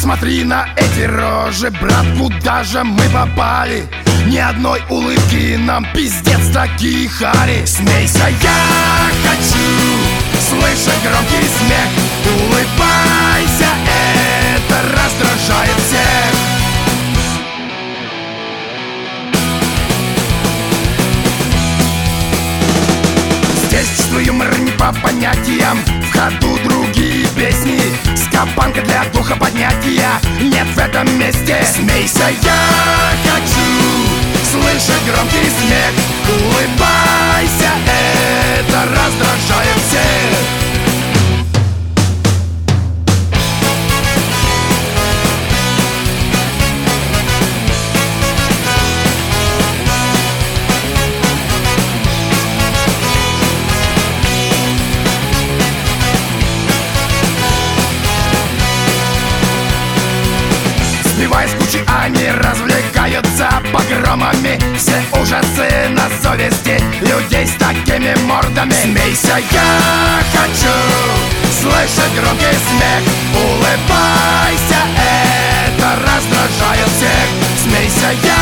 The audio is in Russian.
Посмотри на эти рожи, брат, куда же мы попали? Ни одной улыбки, нам пиздец такие хари. Смейся, я хочу слышать громкий смех. Улыбайся, это раздражает всех. Здесь чувствую юмор не по понятиям, в ходу другие песни. Скабанка для духа поднятия нет в этом месте. Смейся, я хочу слышать громкий смех. Улыбайся, это раздражает всех. Сбивая с кучи, они развлекаются погромами. Все ужасы на совести людей с такими мордами. Смейся, я хочу слышать громкий смех. Улыбайся, это раздражает всех. Смейся, я